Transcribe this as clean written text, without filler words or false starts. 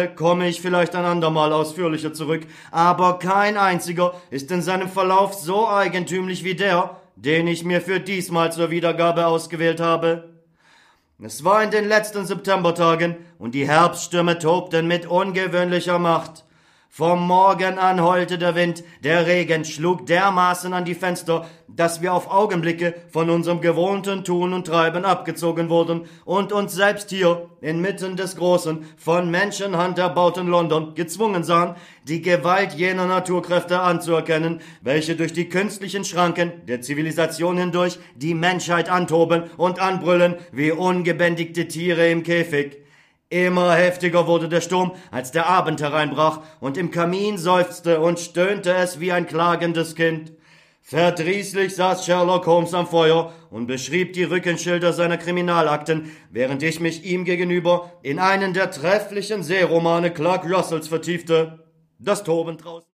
Fälle komme ich vielleicht ein andermal ausführlicher zurück, aber kein einziger ist in seinem Verlauf so eigentümlich wie der, den ich mir für diesmal zur Wiedergabe ausgewählt habe. Es war in den letzten Septembertagen und die Herbststürme tobten mit ungewöhnlicher Macht. Vom Morgen an heulte der Wind, der Regen schlug dermaßen an die Fenster, dass wir auf Augenblicke von unserem gewohnten Tun und Treiben abgezogen wurden und uns selbst hier, inmitten des großen, von Menschenhand erbauten London, gezwungen sahen, die Gewalt jener Naturkräfte anzuerkennen, welche durch die künstlichen Schranken der Zivilisation hindurch die Menschheit antoben und anbrüllen wie ungebändigte Tiere im Käfig. Immer heftiger wurde der Sturm, als der Abend hereinbrach, und im Kamin seufzte und stöhnte es wie ein klagendes Kind. Verdrießlich saß Sherlock Holmes am Feuer und beschrieb die Rückenschilder seiner Kriminalakten, während ich mich ihm gegenüber in einen der trefflichen Seeromane Clark Russells vertiefte. Das Toben draußen